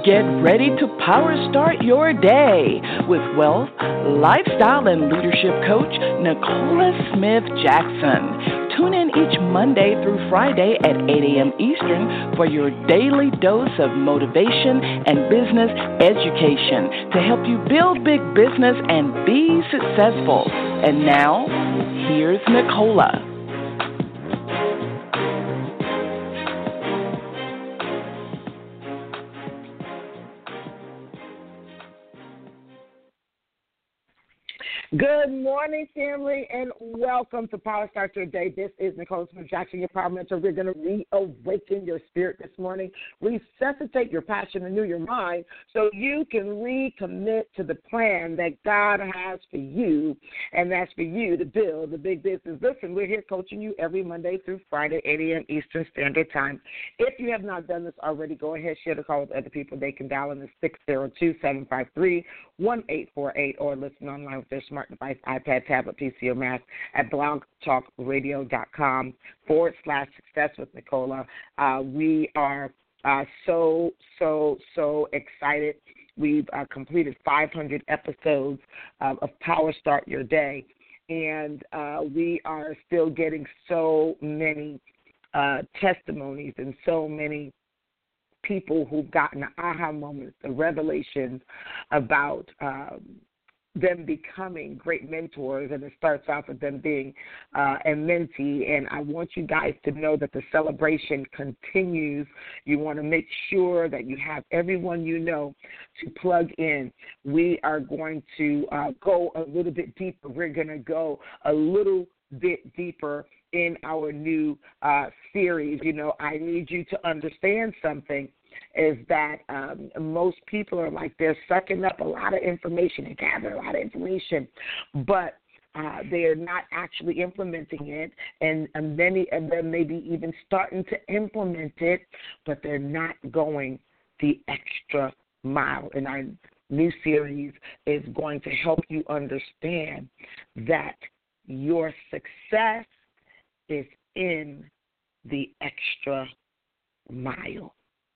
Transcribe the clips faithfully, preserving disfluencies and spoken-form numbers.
Get ready to power start your day with wealth, lifestyle, and leadership coach Nicola Smith Jackson. Tune in each Monday through Friday at eight a.m. Eastern for your daily dose of motivation and business education to help you build big business and be successful. And now, here's Nicola. Good morning, family, and welcome to Power Start Your Day. This is Nicola Smith Jackson, your power mentor. We're going to reawaken your spirit this morning, resuscitate your passion, renew your mind so you can recommit to the plan that God has for you, and that's for you to build the big business. Listen, we're here coaching you every Monday through Friday, eight a.m. Eastern Standard Time. If you have not done this already, go ahead, share the call with other people. They can dial in the six zero two, seven five three, one eight four eight or listen online with their smart device, iPad, tablet, P C, or Mac at blogtalkradio.com forward slash success with Nicola. Uh, we are uh, so, so, so excited. We've uh, completed five hundred episodes uh, of Power Start Your Day, and uh, we are still getting so many uh, testimonies and so many people who've gotten the aha moments, the revelations about um, them becoming great mentors, and it starts off with them being uh, a mentee. And I want you guys to know that the celebration continues. You want to make sure that you have everyone you know to plug in. We are going to uh, go a little bit deeper. We're going to go a little bit deeper in our new uh, series. You know, I need you to understand something. Is that um, most people are like they're sucking up a lot of information and gather a lot of information, but uh, they are not actually implementing it, and, and many of them may be even starting to implement it, but they're not going the extra mile. And our new series is going to help you understand that your success is in the extra mile.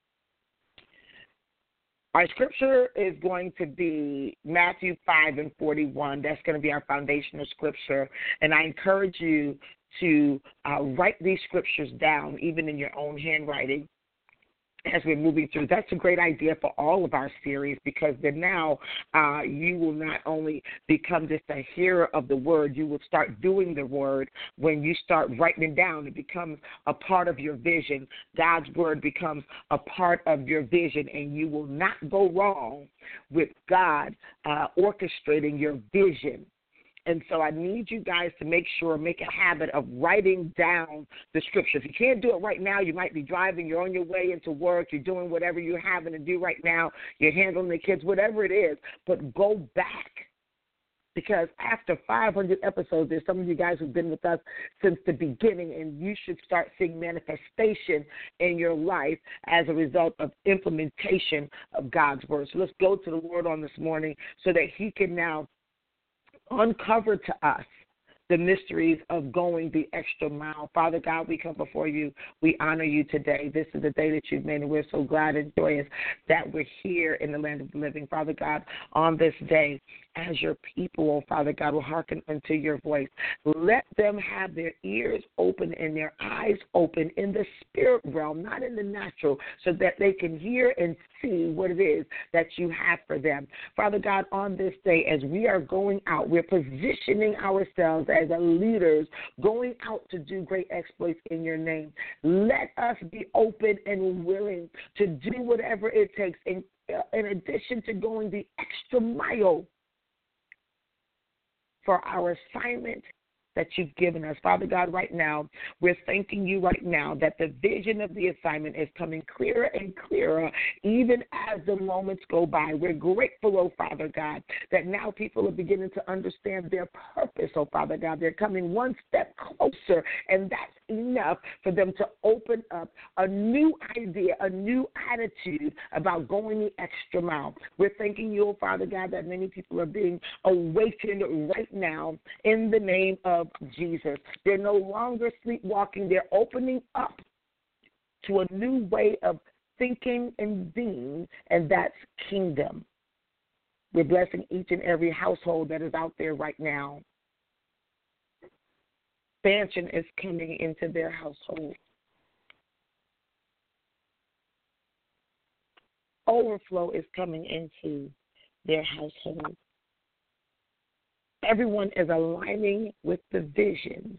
Our scripture is going to be Matthew five and forty-one. That's going to be our foundational scripture. And I encourage you to uh, write these scriptures down, even in your own handwriting, as we're moving through. That's a great idea for all of our series, because then now uh, you will not only become just a hearer of the word, you will start doing the word. When you start writing it down, it becomes a part of your vision. God's word becomes a part of your vision, and you will not go wrong with God uh, orchestrating your vision. And so I need you guys to make sure, make a habit of writing down the scripture. If you can't do it right now, you might be driving, you're on your way into work, you're doing whatever you're having to do right now, you're handling the kids, whatever it is, but go back. Because after five hundred episodes, there's some of you guys who've been with us since the beginning, and you should start seeing manifestation in your life as a result of implementation of God's word. So let's go to the Lord on this morning so that he can now uncover to us the mysteries of going the extra mile. Father God, we come before you. We honor you today. This is the day that you've made, and we're so glad and joyous that we're here in the land of the living. Father God, on this day, as your people, oh Father God, will hearken unto your voice. Let them have their ears open and their eyes open in the spirit realm, not in the natural, so that they can hear and see what it is that you have for them. Father God, on this day, as we are going out, we're positioning ourselves as leaders going out to do great exploits in your name. Let us be open and willing to do whatever it takes, in, in addition to going the extra mile for our assignment that you've given us. Father God, right now, we're thanking you right now that the vision of the assignment is coming clearer and clearer even as the moments go by. We're grateful, oh Father God, that now people are beginning to understand their purpose, oh Father God. They're coming one step closer, and that's enough for them to open up a new idea, a new attitude about going the extra mile. We're thanking you, oh Father God, that many people are being awakened right now in the name of Jesus. They're no longer sleepwalking. They're opening up to a new way of thinking and being, and that's kingdom. We're blessing each and every household that is out there right now. Expansion is coming into their household. Overflow is coming into their household. Everyone is aligning with the vision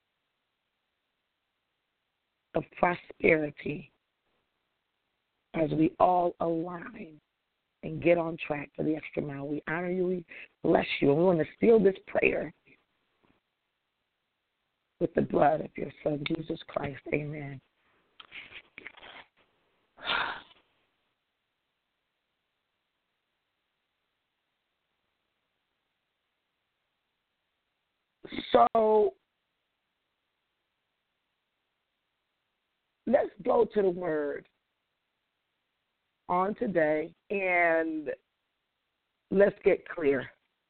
of prosperity as we all align and get on track for the extra mile. We honor you. We bless you. And we want to seal this prayer with the blood of your Son, Jesus Christ. Amen. So let's go to the word on today and let's get clear.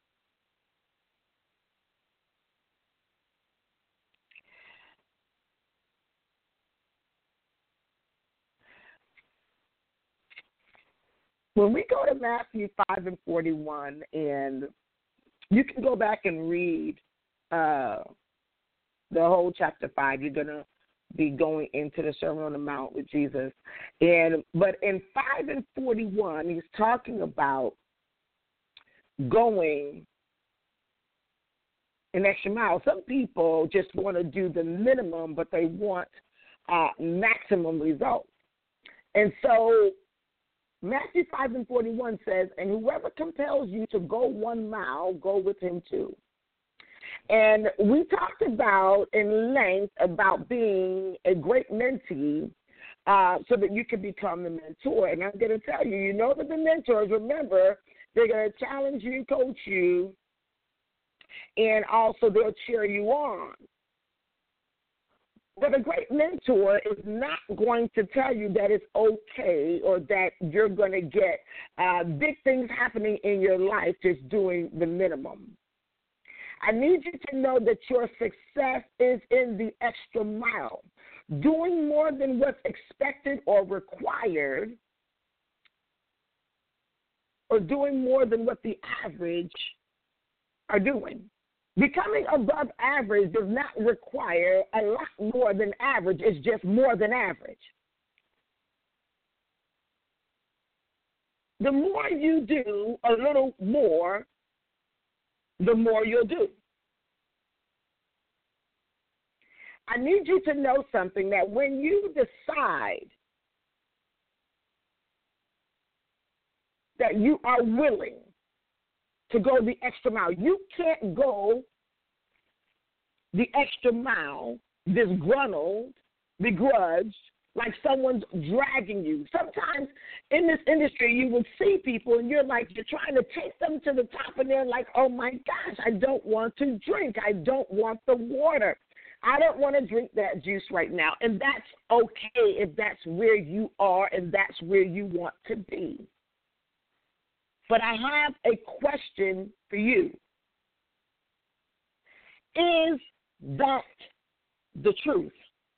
When we go to Matthew five and forty-one, and you can go back and read uh, the whole chapter five, you're going to be going into the Sermon on the Mount with Jesus. And but in five and forty-one, he's talking about going an extra mile. Some people just want to do the minimum, but they want uh, maximum results. And so Matthew five and forty-one says, and whoever compels you to go one mile, go with him too. And we talked about in length about being a great mentee uh, so that you can become the mentor. And I'm going to tell you, you know that the mentors, remember, they're going to challenge you, coach you, and also they'll cheer you on. But a great mentor is not going to tell you that it's okay or that you're going to get uh, big things happening in your life just doing the minimum. I need you to know that your success is in the extra mile, doing more than what's expected or required, or doing more than what the average are doing. Becoming above average does not require a lot more than average. It's just more than average. The more you do a little more, the more you'll do. I need you to know something, that when you decide that you are willing to go the extra mile, you can't go the extra mile disgruntled, begrudged, like someone's dragging you. Sometimes in this industry, you will see people and you're like, you're trying to take them to the top and they're like, oh my gosh, I don't want to drink. I don't want the water. I don't want to drink that juice right now. And that's okay if that's where you are and that's where you want to be. But I have a question for you. Is that the truth?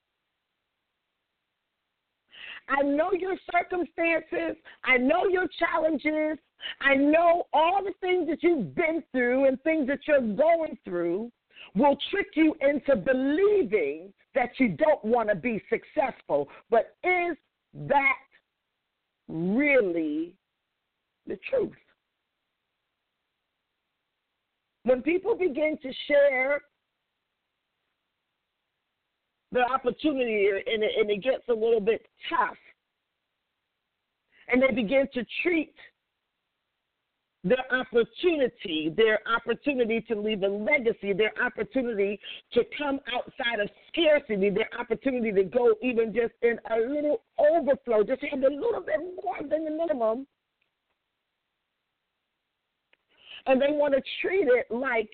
I know your circumstances. I know your challenges. I know all the things that you've been through and things that you're going through will trick you into believing that you don't want to be successful. But is that really the truth? When people begin to share the opportunity and it, and it gets a little bit tough, and they begin to treat their opportunity, their opportunity to leave a legacy, their opportunity to come outside of scarcity, their opportunity to go even just in a little overflow, just have a little bit more than the minimum, and they want to treat it like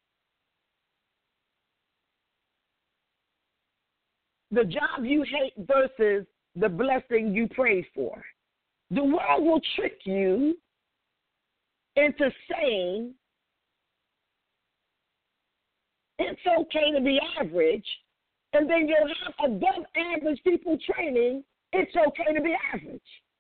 the job you hate versus the blessing you prayed for. The world will trick you into saying it's okay to be average, and then you'll have above average people training It's okay to be average.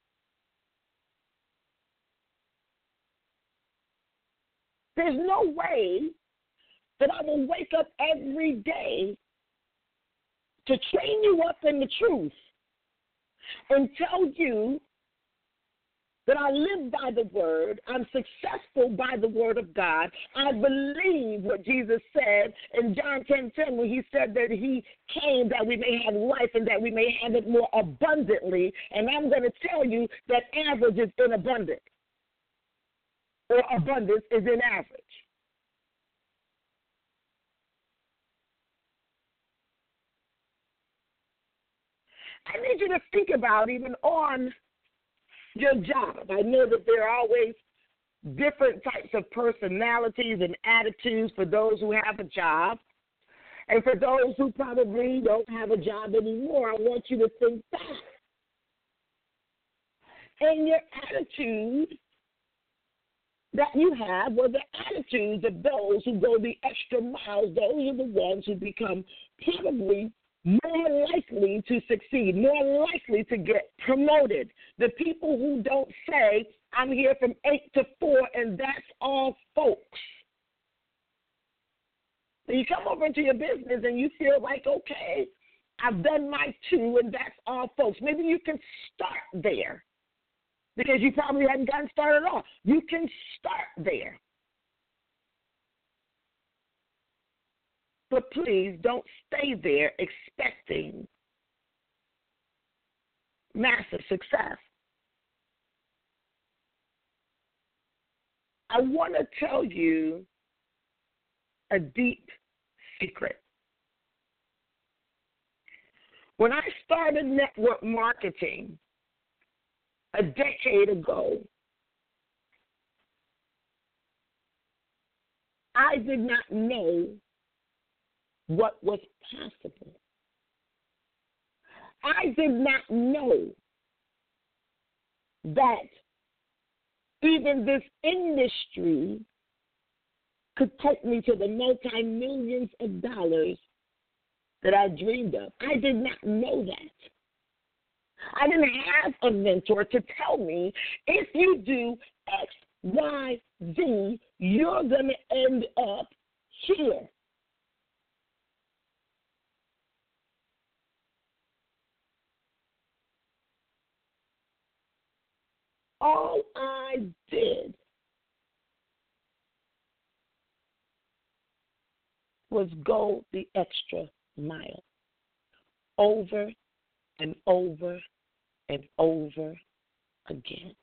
There's no way that I will wake up every day to train you up in the truth and tell you that I live by the word, I'm successful by the word of God. I believe what Jesus said in John ten ten when he said that he came that we may have life and that we may have it more abundantly. And I'm going to tell you that average is in abundance, or abundance is in average. I need you to think about even on your job. I know that there are always different types of personalities and attitudes for those who have a job. And for those who probably don't have a job anymore, I want you to think back. And your attitude that you have were the attitudes of those who go the extra miles. Those are the ones who become probably more likely to succeed, more likely to get promoted. The people who don't say, I'm here from eight to four, and that's all, folks. So you come over into your business and you feel like, okay, I've done my two, and that's all, folks. Maybe you can start there because you probably hadn't gotten started at all. You can start there. But please don't stay there expecting massive success. I want to tell you a deep secret. When I started network marketing a decade ago, I did not know what was possible. I did not know that even this industry could take me to the multi-millions of dollars that I dreamed of. I did not know that. I didn't have a mentor to tell me, if you do X, Y, Z, you're going to end up here. All I did was go the extra mile over and over and over again.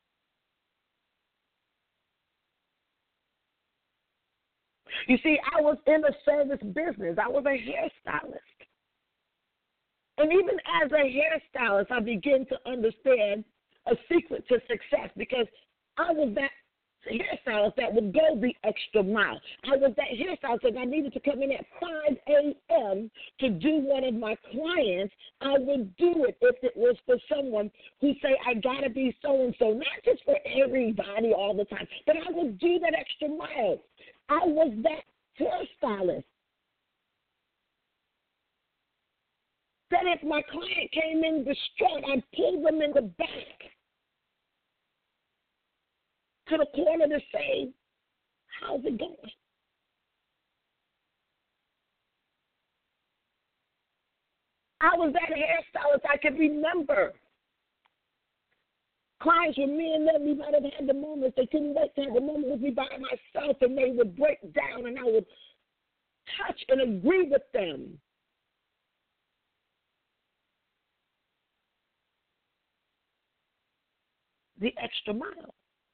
You see, I was in a service business. I was a hairstylist. And even as a hairstylist, I began to understand a secret to success, because I was that hairstylist that would go the extra mile. I was that hairstylist that I needed to come in at five a.m. to do one of my clients. I would do it if it was for someone who say, I got to be so-and-so, not just for everybody all the time, but I would do that extra mile. I was that hairstylist that if my client came in distraught, I'd pull them in the back to the corner to say, how's it going? I was that hairstylist. I could remember clients with me and them, we might have had the moments. They couldn't wait to have a moment with me by myself, and they would break down, and I would touch and agree with them. The extra mile.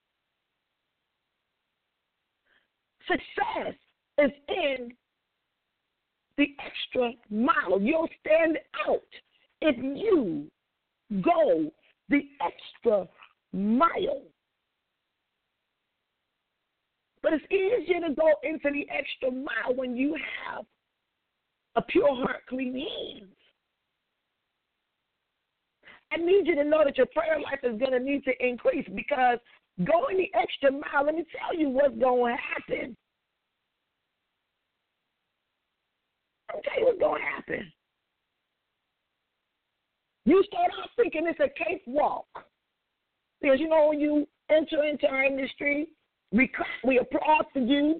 Success is in the extra mile. You'll stand out if you go the extra mile. But it's easier to go into the extra mile when you have a pure heart, clean hands. I need you to know that your prayer life is going to need to increase, because going the extra mile, let me tell you what's going to happen. I'll tell you what's going to happen. You start off thinking it's a cakewalk. Because, you know, when you enter into our industry, we, we applaud for you.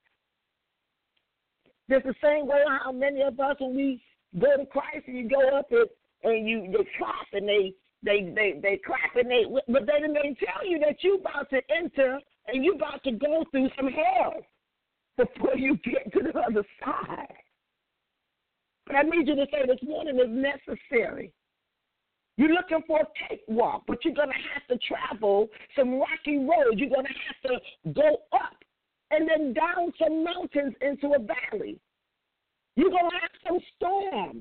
Just the same way how many of us, when we go to Christ and you go up and, and you they clap and they, they, they, they clap and they, but then they tell you that you're about to enter and you're about to go through some hell before you get to the other side. But I need you to say this morning is necessary. You're looking for a cakewalk, but you're going to have to travel some rocky roads. You're going to have to go up and then down some mountains into a valley. You're going to have some storms.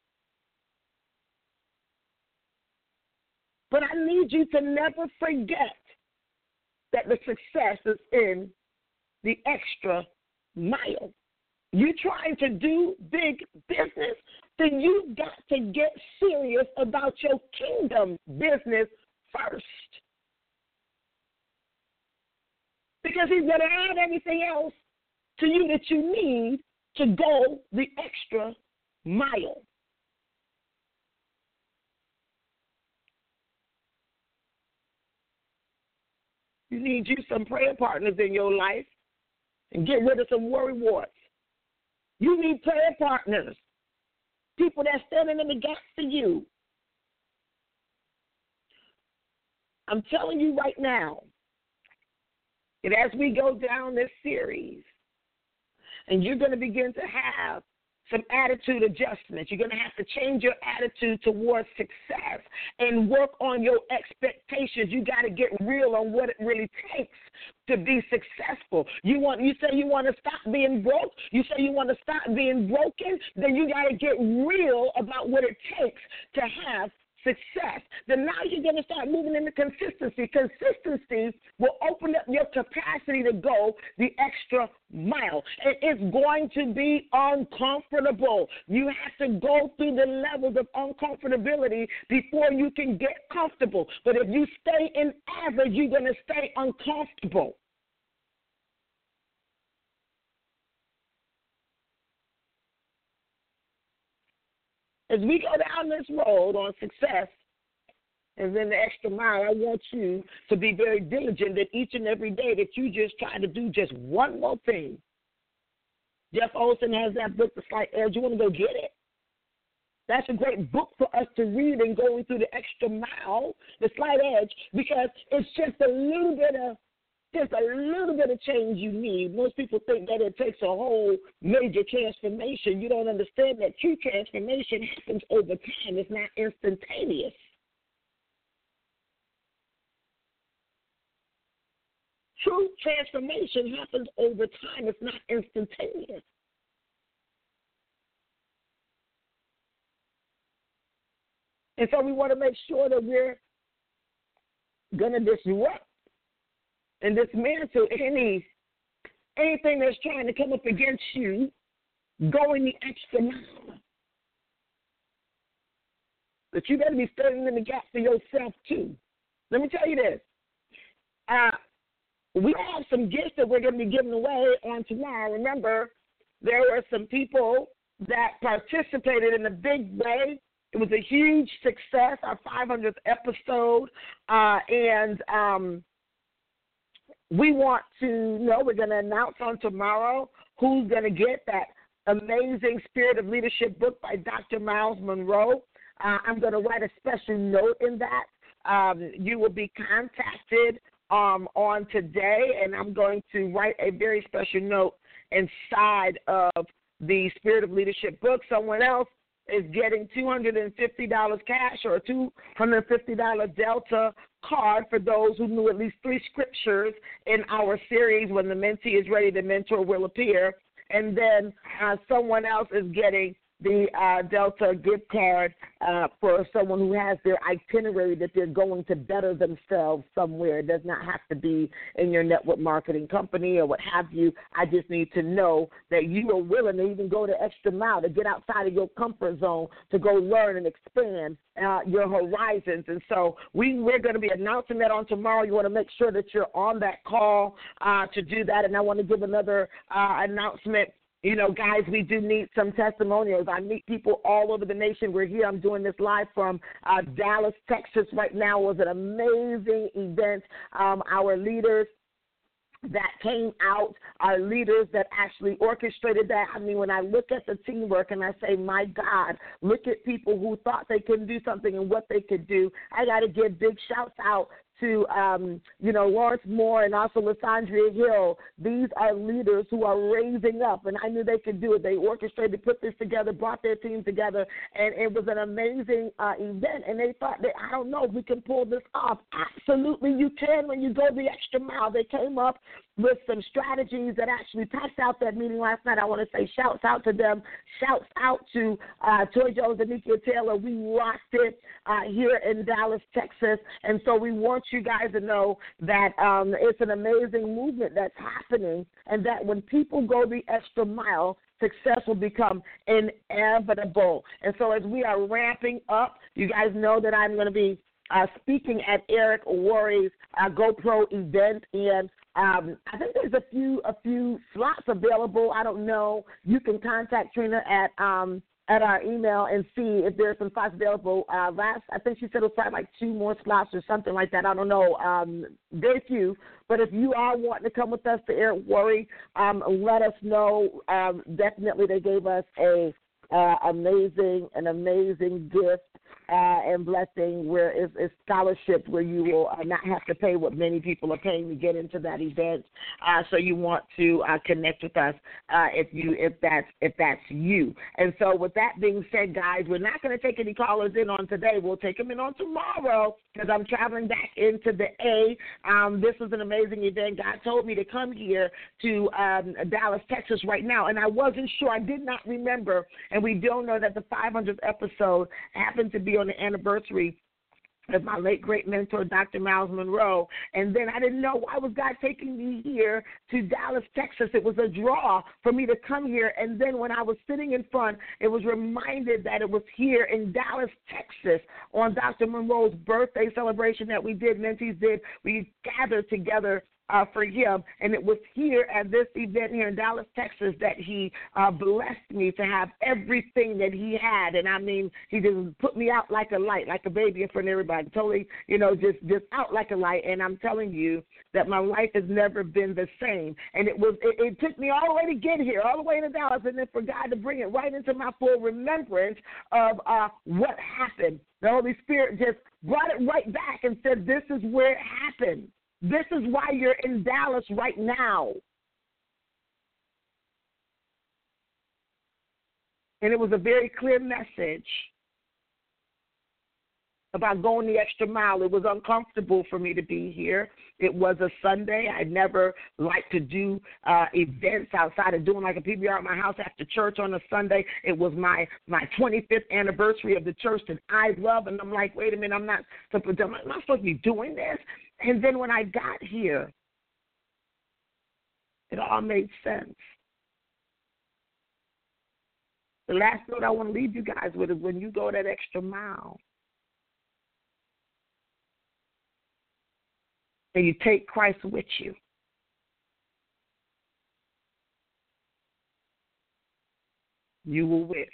But I need you to never forget that the success is in the extra mile. You're trying to do big business, then you've got to get serious about your kingdom business first. Because he's going to add everything else to you that you need to go the extra mile. You need you some prayer partners in your life and get rid of some worry warts. You need prayer partners, people that's standing in the gap for you. I'm telling you right now, and as we go down this series, and you're going to begin to have some attitude adjustments. You're going to have to change your attitude towards success and work on your expectations. You got to get real on what it really takes to be successful. You want, you say you want to stop being broke. You say you want to stop being broken. Then you got to get real about what it takes to have success. Then now you're going to start moving into consistency. Consistency will open up your capacity to go the extra mile. And it's going to be uncomfortable. You have to go through the levels of uncomfortability before you can get comfortable. But if you stay in average, you're going to stay uncomfortable. As we go down this road on success and then the extra mile, I want you to be very diligent that each and every day that you just try to do just one more thing. Jeff Olson has that book, The Slight Edge. You want to go get it? That's a great book for us to read and going through the extra mile, The Slight Edge, because it's just a little bit of Just a little bit of change you need. Most people think that it takes a whole major transformation. You don't understand that true transformation happens over time. It's not instantaneous. True transformation happens over time. It's not instantaneous. And so we want to make sure that we're going to disrupt and dismantle any anything that's trying to come up against you, going the extra mile. But you better be standing in the gap for yourself too. Let me tell you this. Uh, we have some gifts that we're going to be giving away on tomorrow. Remember, there were some people that participated in a big way. It was a huge success, our five hundredth episode, uh, and um, we want to know, we're going to announce on tomorrow who's going to get that amazing Spirit of Leadership book by Doctor Miles Monroe. Uh, I'm going to write a special note in that. Um, you will be contacted um, on today, and I'm going to write a very special note inside of the Spirit of Leadership book. Someone else is getting two hundred fifty dollars cash or a two hundred fifty dollars Delta card for those who knew at least three scriptures in our series, When the Mentee is Ready, the Mentor Will Appear. And then uh, someone else is getting the uh, Delta gift card uh, for someone who has their itinerary that they're going to better themselves somewhere. It does not have to be in your network marketing company or what have you. I just need to know that you are willing to even go the extra mile, to get outside of your comfort zone, to go learn and expand uh, your horizons. And so we, we're going to be announcing that on tomorrow. You want to make sure that you're on that call uh, to do that. And I want to give another uh, announcement. You know, guys, we do need some testimonials. I meet people all over the nation. We're here. I'm doing this live from uh, Dallas, Texas right now. It was an amazing event. Um, our leaders that came out, our leaders that actually orchestrated that. I mean, when I look at the teamwork and I say, my God, look at people who thought they couldn't do something and what they could do. I got to give big shouts out to, um, you know, Lawrence Moore and also Lysandria Hill. These are leaders who are raising up, and I knew they could do it. They orchestrated, put this together, brought their team together, and it was an amazing uh, event. And they thought, that, I don't know if we can pull this off. Absolutely you can when you go the extra mile. They came up with some strategies that actually passed out that meeting last night. I want to say shouts out to them. Shouts out to uh, Toy Jones and Nikia Taylor. We rocked it uh, here in Dallas, Texas. And so we want you guys to know that um, it's an amazing movement that's happening, and that when people go the extra mile, success will become inevitable. And so as we are ramping up, you guys know that I'm going to be uh, speaking at Eric Worre's uh, GoPro event, and Um, I think there's a few a few slots available. I don't know. You can contact Trina at um, at our email and see if there's some slots available. Uh, last, I think she said it was probably like two more slots or something like that. I don't know. Um, very few. But if you are wanting to come with us to Eric Worre, um, let us know. Um, definitely, they gave us a uh, amazing an amazing gift. Uh, and blessing where it's, it's scholarships where you will uh, not have to pay what many people are paying to get into that event. Uh, so you want to uh, connect with us uh, if you if that's if that's you. And so with that being said, guys, we're not going to take any callers in on today. We'll take them in on tomorrow because I'm traveling back into the A. Um, this is an amazing event. God told me to come here to um, Dallas, Texas right now, and I wasn't sure. I did not remember, and we don't know that the five hundredth episode happened to be on the anniversary of my late great mentor, Doctor Miles Monroe. And then I didn't know why was God taking me here to Dallas, Texas. It was a draw for me to come here. And then when I was sitting in front, it was reminded that it was here in Dallas, Texas on Doctor Monroe's birthday celebration that we did, mentees did. We gathered together Uh, for him, and it was here at this event here in Dallas, Texas, that he uh, blessed me to have everything that he had. And I mean, he just put me out like a light, like a baby in front of everybody, totally, you know, just, just out like a light. And I'm telling you that my life has never been the same. And it was, it, it took me all the way to get here, all the way to Dallas, and then for God to bring it right into my full remembrance of uh, what happened. The Holy Spirit just brought it right back and said, this is where it happened. This is why you're in Dallas right now. And it was a very clear message about going the extra mile. It was uncomfortable for me to be here. It was a Sunday. I never liked to do uh, events outside of doing like a P B R at my house after church on a Sunday. It was my, my twenty-fifth anniversary of the church that I love, and I'm like, wait a minute, I'm not supposed to, am I supposed to be doing this? And then when I got here, it all made sense. The last note I want to leave you guys with is when you go that extra mile and you take Christ with you, you will win.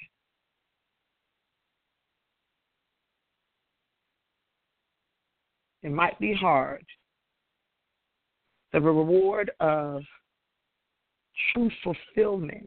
It might be hard. The reward of true fulfillment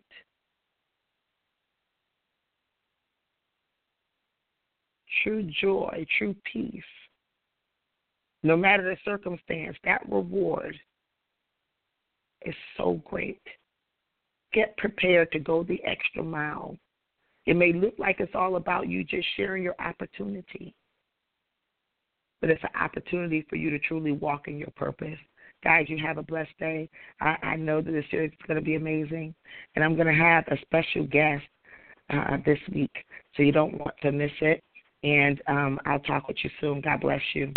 true joy, true peace, no matter the circumstance, that reward is so great. Get prepared to go the extra mile. It may look like it's all about you just sharing your opportunity, but it's an opportunity for you to truly walk in your purpose. Guys, you have a blessed day. I, I know that this series is going to be amazing, and I'm going to have a special guest uh, this week, so you don't want to miss it. And um, I'll talk with you soon. God bless you.